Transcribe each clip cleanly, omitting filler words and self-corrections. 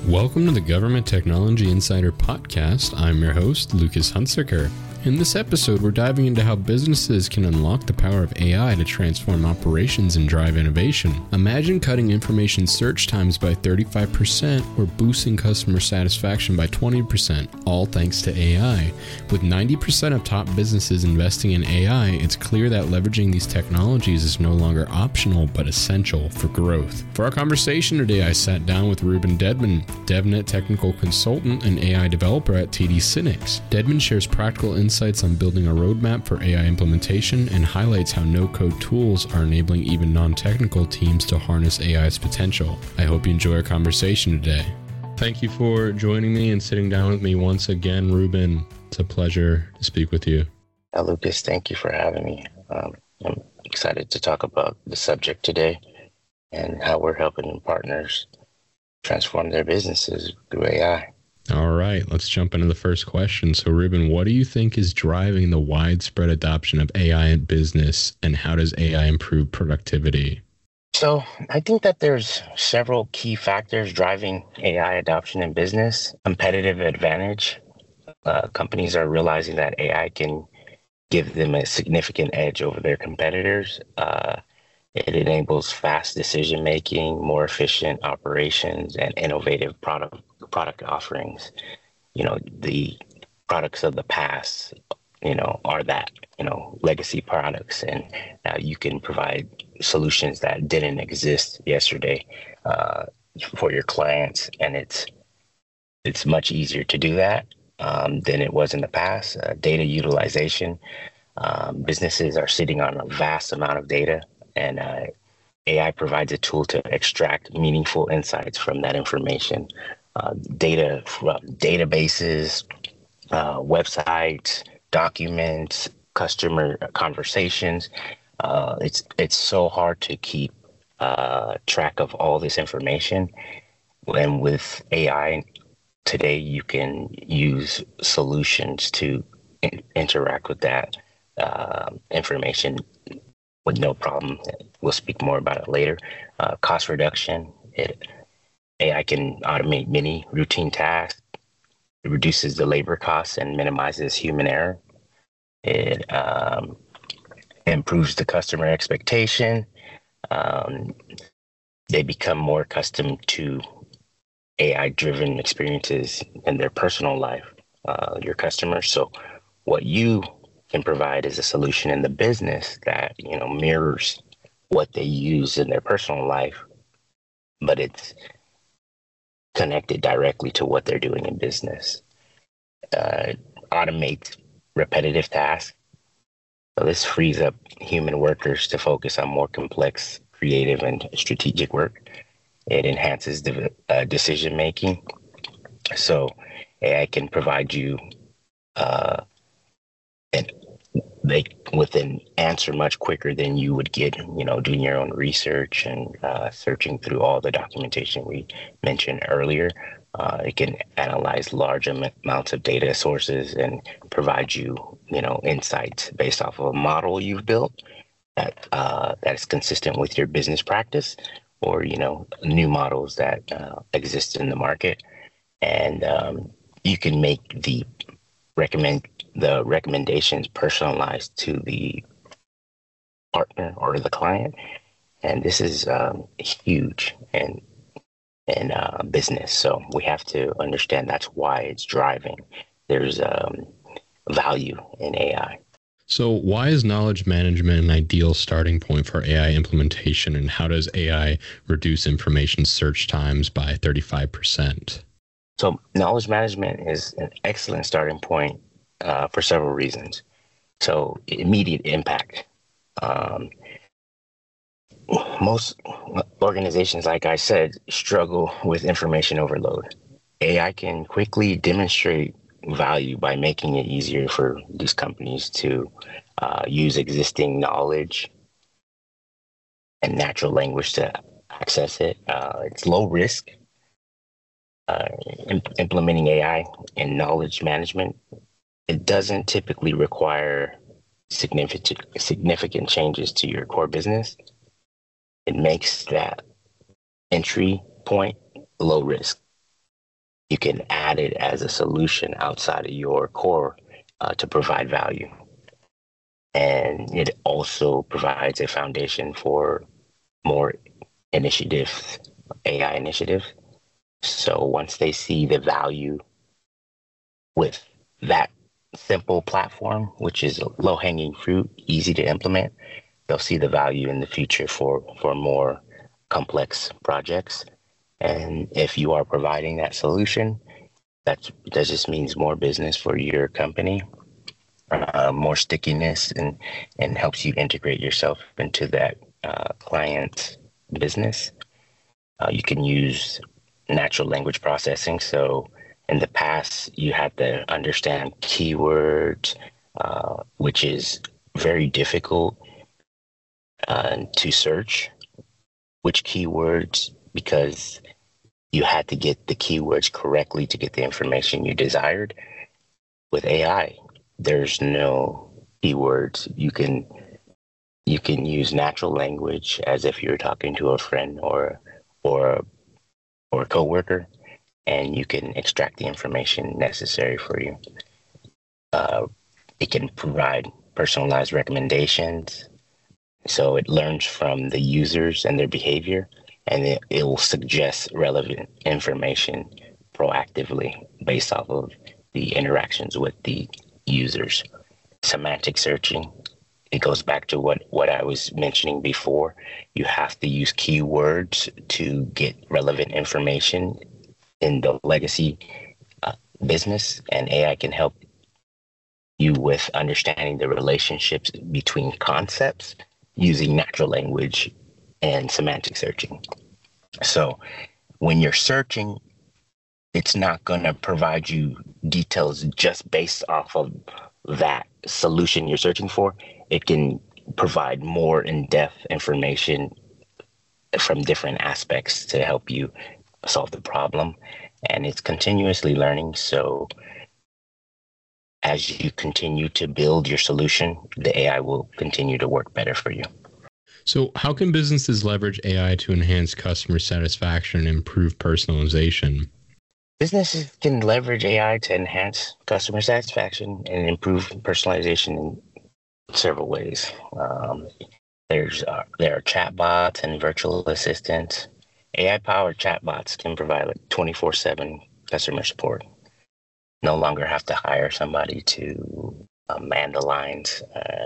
Welcome to the Government Technology Insider Podcast. I'm your host, Lucas Hunsaker. In this episode, we're diving into how businesses can unlock the power of AI to transform operations and drive innovation. Imagine cutting information search times by 35% or boosting customer satisfaction by 20%, all thanks to AI. With 90% of top businesses investing in AI, it's clear that leveraging these technologies is no longer optional but essential for growth. For our conversation today, I sat down with Ruben Dedman, DevNet technical consultant and AI developer at TD SYNNEX. Dedman shares practical insights on building a roadmap for AI implementation and highlights how no-code tools are enabling even non-technical teams to harness AI's potential. I hope you enjoy our conversation today. Thank you for joining me and sitting down with me once again, Ruben. It's a pleasure to speak with you. Lucas, thank you for having me. I'm excited to talk about the subject today and how we're helping partners transform their businesses through AI. All right, let's jump into the first question. So, Ruben, what do you think is driving the widespread adoption of AI in business, and how does AI improve productivity? So, I think that there's several key factors driving AI adoption in business. Competitive advantage. Companies are realizing that AI can give them a significant edge over their competitors. It enables fast decision making, more efficient operations, and innovative product offerings. The products of the past, are that, legacy products, and now you can provide solutions that didn't exist yesterday for your clients, and it's much easier to do that than it was in the past. Data utilization. Businesses are sitting on a vast amount of data, and AI provides a tool to extract meaningful insights from that information. Data from databases, websites, documents, customer conversations. It's so hard to keep track of all this information. And with AI today, you can use solutions to interact with that information with no problem. We'll speak more about it later. Cost reduction. AI can automate many routine tasks. It reduces the labor costs and minimizes human error. It improves the customer expectation. They become more accustomed to AI-driven experiences in their personal life, your customers. So what you can provide is a solution in the business that mirrors what they use in their personal life, but it's connected directly to what they're doing in business. Automate repetitive tasks. So this frees up human workers to focus on more complex, creative, and strategic work. It enhances the decision making. So AI can provide you with an answer much quicker than you would get, doing your own research and searching through all the documentation we mentioned earlier. It can analyze large amounts of data sources and provide you, insights based off of a model you've built that is consistent with your business practice, or new models that exist in the market, and you can make the recommendations personalized to the partner or the client. And this is huge in business. So we have to understand that's why it's driving. There's value in AI. So why is knowledge management an ideal starting point for AI implementation, and how does AI reduce information search times by 35%? So knowledge management is an excellent starting point for several reasons. So immediate impact. Most organizations, like I said, struggle with information overload. AI can quickly demonstrate value by making it easier for these companies to use existing knowledge and natural language to access it. It's low risk. Implementing AI in knowledge management, it doesn't typically require significant changes to your core business. It makes that entry point low risk. you can add it as a solution outside of your core to provide value. And it also provides a foundation for more initiatives, AI initiatives. So once they see the value with that simple platform, which is low hanging fruit, easy to implement, they'll see the value in the future for more complex projects. And if you are providing that solution, that just means more business for your company, more stickiness, and helps you integrate yourself into that client's business. You can use natural language processing. So in the past, you had to understand keywords, which is very difficult to search which keywords, because you had to get the keywords correctly to get the information you desired. With AI, there's no keywords. You can use natural language as if you're talking to a friend or a coworker, and you can extract the information necessary for you. It can provide personalized recommendations. So it learns from the users and their behavior, and it will suggest relevant information proactively based off of the interactions with the users. Semantic searching, it goes back to what I was mentioning before. You have to use keywords to get relevant information in the legacy business, and AI can help you with understanding the relationships between concepts using natural language and semantic searching. So when you're searching, it's not going to provide you details just based off of that solution you're searching for. It can provide more in-depth information from different aspects to help you solve the problem. And it's continuously learning. So as you continue to build your solution, the AI will continue to work better for you. So how can businesses leverage AI to enhance customer satisfaction and improve personalization? Businesses can leverage AI to enhance customer satisfaction and improve personalization in several ways. There are chatbots and virtual assistants. AI-powered chatbots can provide like 24/7 customer support. No longer have to hire somebody to man the lines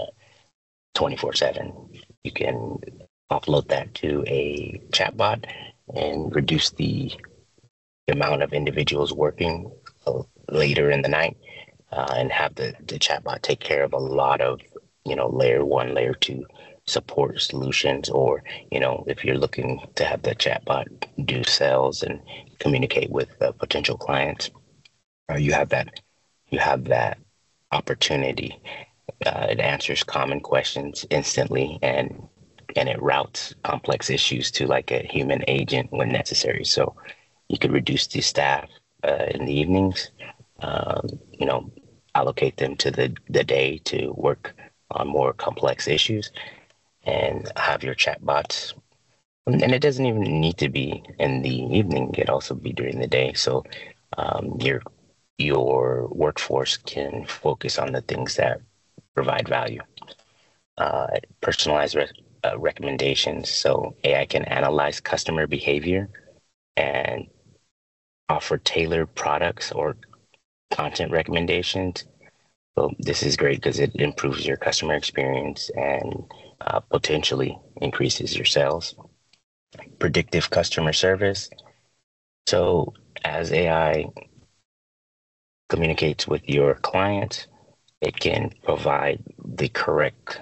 24/7. You can upload that to a chatbot and reduce the amount of individuals working later in the night, and have the chatbot take care of a lot of, layer 1, layer 2 support solutions. Or, if you're looking to have the chatbot do sales and communicate with potential clients, you have that opportunity. It answers common questions instantly, and it routes complex issues to like a human agent when necessary. So you could reduce the staff in the evenings, allocate them to the day to work on more complex issues, and have your chatbots. And it doesn't even need to be in the evening. It could also be during the day. So your workforce can focus on the things that provide value. Personalized recommendations. So AI can analyze customer behavior and offer tailored products or content recommendations. So this is great because it improves your customer experience and potentially increases your sales. Predictive customer service. So as AI communicates with your client, it can provide the correct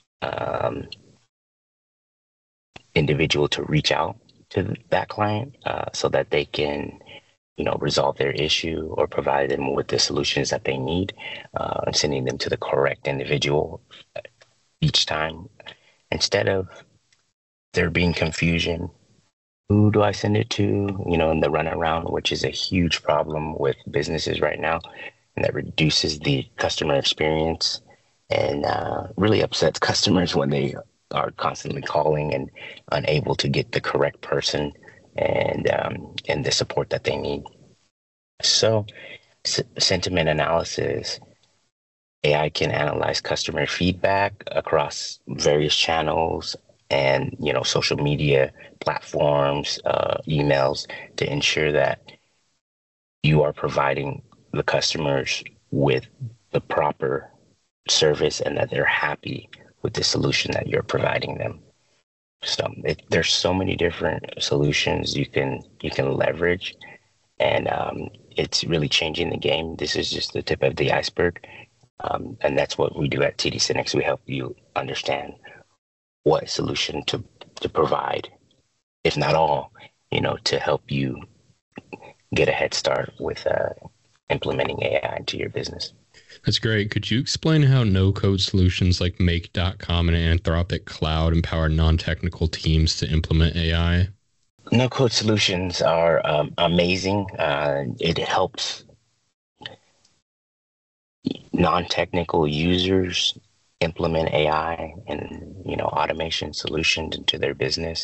individual to reach out to that client so that they can resolve their issue or provide them with the solutions that they need, and sending them to the correct individual each time, instead of there being confusion. Who do I send it to? In the runaround, which is a huge problem with businesses right now, and that reduces the customer experience and really upsets customers when they are constantly calling and unable to get the correct person and the support that they need. So, sentiment analysis, AI can analyze customer feedback across various channels and social media platforms, emails, to ensure that you are providing the customers with the proper service and that they're happy with the solution that you're providing them. So there's so many different solutions you can leverage, and it's really changing the game. This is just the tip of the iceberg, and that's what we do at TD SYNNEX. We help you understand what solution to provide, if not all, to help you get a head start with implementing AI into your business. That's great. Could you explain how no-code solutions like Make.com and Anthropic Cloud empower non-technical teams to implement AI? No-code solutions are amazing. It helps non-technical users implement AI and automation solutions into their business.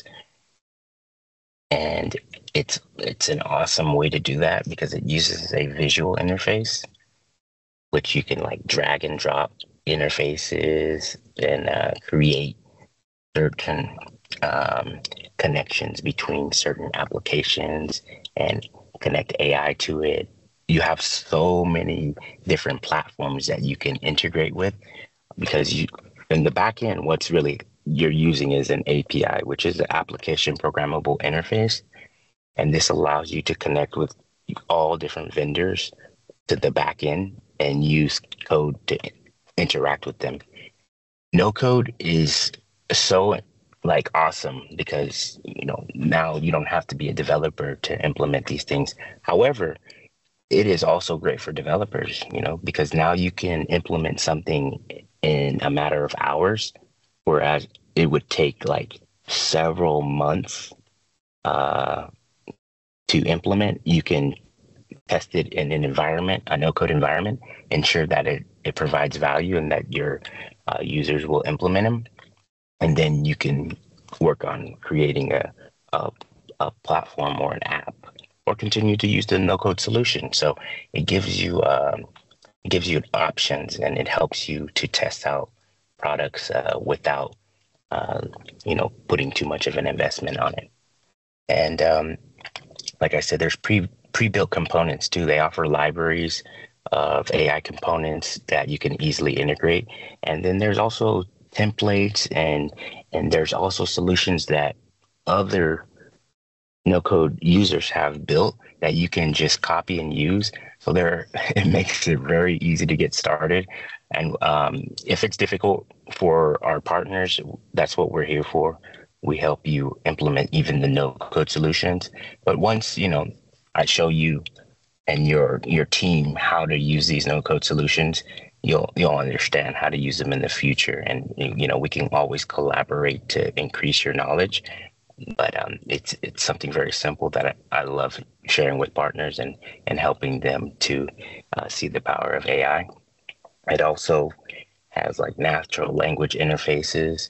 And it's an awesome way to do that because it uses a visual interface, which you can like drag and drop interfaces and create certain connections between certain applications and connect AI to it. You have so many different platforms that you can integrate with, because in the back end, what's really you're using is an API, which is the application programmable interface. And this allows you to connect with all different vendors to the back end and use code to interact with them. No code is so awesome because now you don't have to be a developer to implement these things. However, it is also great for developers, because now you can implement something in a matter of hours, whereas it would take several months to implement. You can test it in an environment, a no-code environment, ensure that it provides value and that your users will implement them. And then you can work on creating a platform or an app, or continue to use the no-code solution. So it gives you options, and it helps you to test out products without putting too much of an investment on it. And like I said, there's pre-built components too. They offer libraries of AI components that you can easily integrate. And then there's also templates and there's also solutions that other no-code users have built that you can just copy and use. So it makes it very easy to get started. And if it's difficult for our partners, that's what we're here for. We help you implement even the no-code solutions. But once I show you and your team how to use these no-code solutions, you'll understand how to use them in the future. And we can always collaborate to increase your knowledge. But it's something very simple that I love sharing with partners and helping them to see the power of AI. It also has natural language interfaces.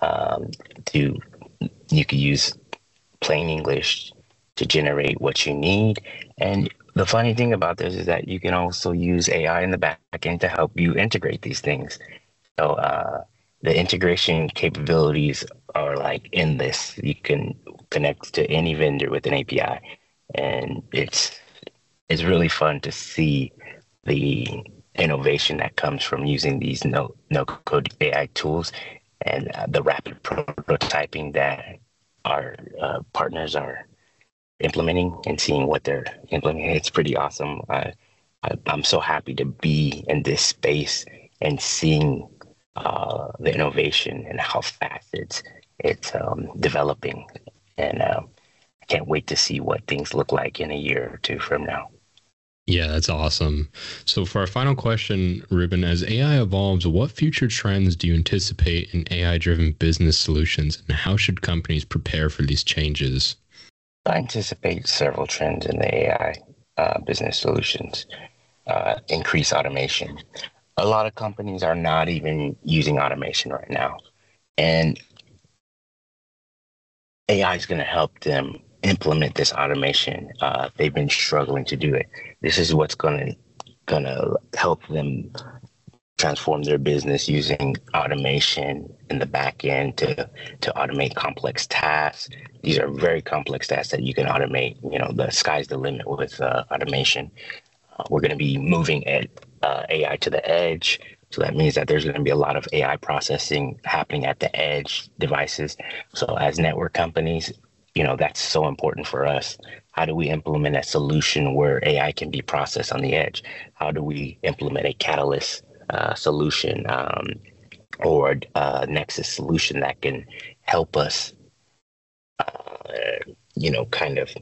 You can use plain English to generate what you need. And the funny thing about this is that you can also use AI in the back end to help you integrate these things. So the integration capabilities are endless. You can connect to any vendor with an API, and it's really fun to see the innovation that comes from using these no code AI tools and the rapid prototyping that our partners are implementing and seeing what they're implementing. It's pretty awesome. I'm so happy to be in this space and seeing the innovation and how fast it's developing. And I can't wait to see what things look like in a year or two from now. Yeah, that's awesome. So for our final question, Ruben, as AI evolves, what future trends do you anticipate in AI-driven business solutions, and how should companies prepare for these changes? I anticipate several trends in the AI business solutions. Increase automation. A lot of companies are not even using automation right now. And AI is going to help them implement this automation. They've been struggling to do it. This is what's gonna help them transform their business using automation in the back end to automate complex tasks. These are very complex tasks that you can automate. The sky's the limit with automation. We're going to be moving AI to the edge. So that means that there's going to be a lot of AI processing happening at the edge devices. So as network companies, that's so important for us. How do we implement a solution where AI can be processed on the edge? How do we implement a Catalyst solution or a Nexus solution that can help us, kind of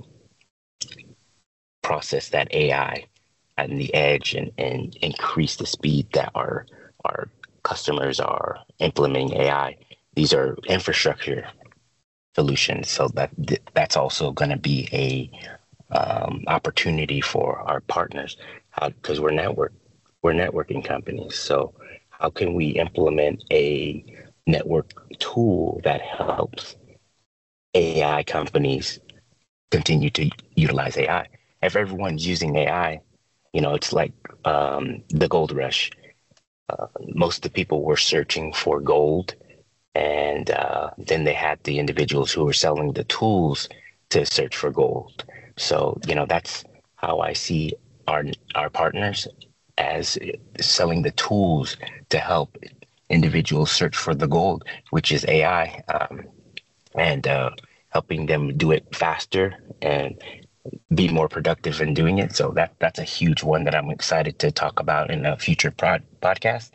process that AI at the edge and increase the speed that our customers are implementing AI. These are infrastructure solutions, so that's also going to be a opportunity for our partners, because we're networking companies. So how can we implement a network tool that helps AI companies continue to utilize AI? If everyone's using AI, it's like the gold rush. Most of the people were searching for gold, and then they had the individuals who were selling the tools to search for gold. So, that's how I see our partners, as selling the tools to help individuals search for the gold, which is AI, and helping them do it faster and be more productive in doing it. So that's a huge one that I'm excited to talk about in a future podcast.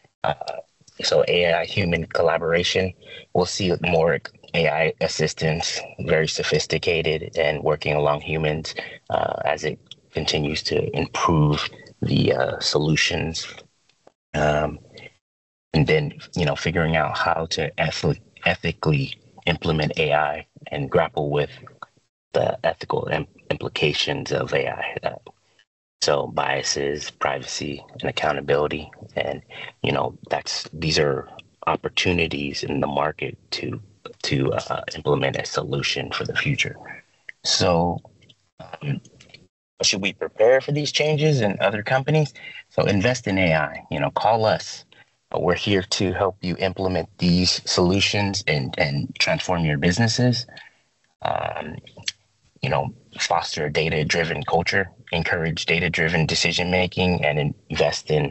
So AI human collaboration, we'll see more AI assistants, very sophisticated and working along humans as it continues to improve the solutions. And then, figuring out how to ethically implement AI and grapple with the ethical implications of AI. So biases, privacy, and accountability. And, these are opportunities in the market to implement a solution for the future. So should we prepare for these changes in other companies? So invest in AI, call us. We're here to help you implement these solutions and transform your businesses. Foster a data-driven culture, encourage data-driven decision-making, and invest in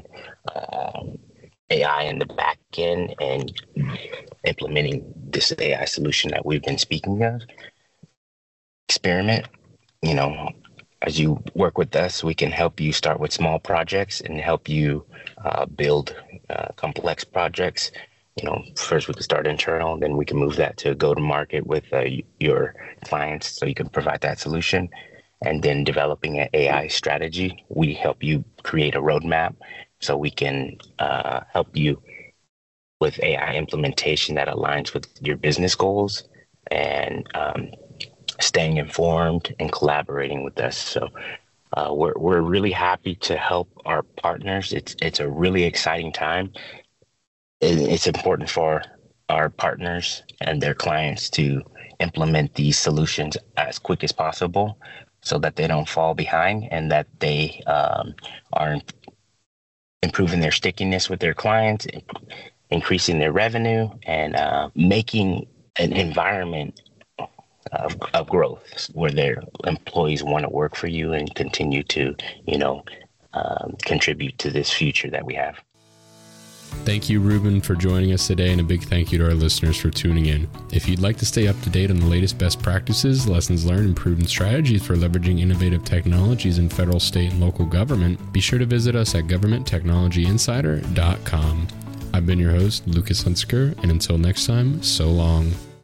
AI in the back end and implementing this AI solution that we've been speaking of. Experiment. As you work with us, we can help you start with small projects and help you build complex projects. First we can start internal, then we can move that to go to market with your clients so you can provide that solution. And then developing an AI strategy, we help you create a roadmap so we can help you with AI implementation that aligns with your business goals, and staying informed and collaborating with us. So we're really happy to help our partners. It's a really exciting time. It's important for our partners and their clients to implement these solutions as quick as possible so that they don't fall behind, and that they are improving their stickiness with their clients, increasing their revenue, and making an environment of growth where their employees want to work for you and continue to, contribute to this future that we have. Thank you, Ruben, for joining us today, and a big thank you to our listeners for tuning in. If you'd like to stay up to date on the latest best practices, lessons learned, and proven strategies for leveraging innovative technologies in federal, state, and local government, be sure to visit us at governmenttechnologyinsider.com. I've been your host, Lucas Hunsaker, and until next time, so long.